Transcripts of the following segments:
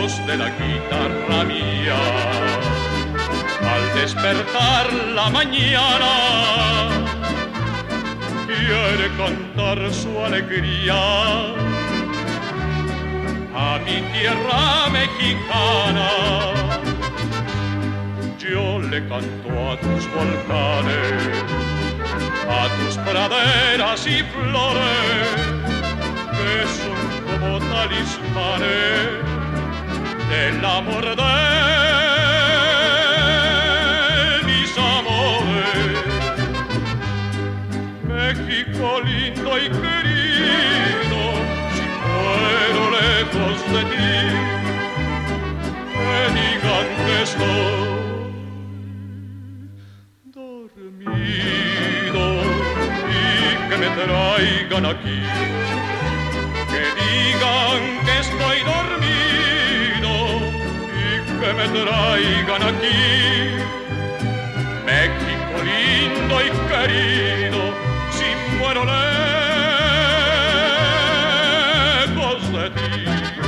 voz de la guitarra mía. Al despertar la mañana, quiere cantar su alegría a mi tierra mexicana. Yo le canto a tus volcanes, a tus praderas y flores, que son como talismanes del amor de mis amores. México lindo y querido, si muero lejos de ti, me digan que estoy dormido y que me traigan aquí, que digan que estoy dormido y que me traigan aquí. México lindo y querido, si muero lejos de ti.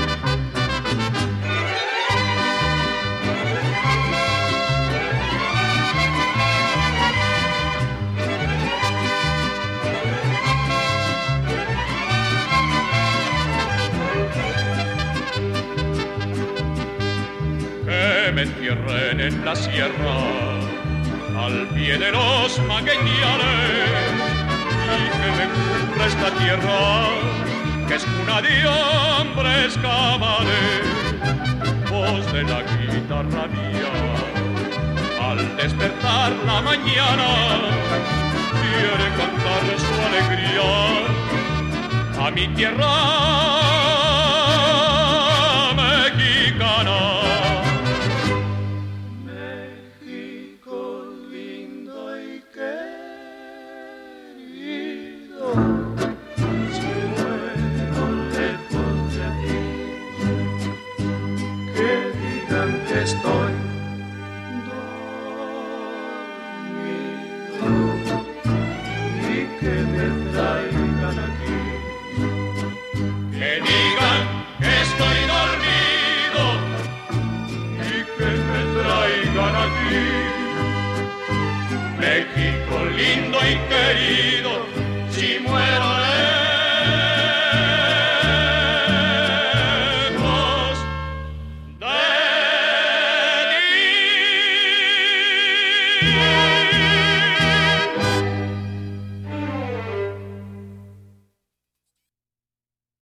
Que me entierren en la sierra, al pie de los magueyales, y que me cubra esta tierra, que es cuna de hombres cabales. Voz de la guitarra mía, al despertar la mañana, quiere cantar su alegría a mi tierra mexicana. Estoy dormido y que me traigan aquí. Que digan que estoy dormido y que me traigan aquí. México lindo y querido, si muero lejos de ti.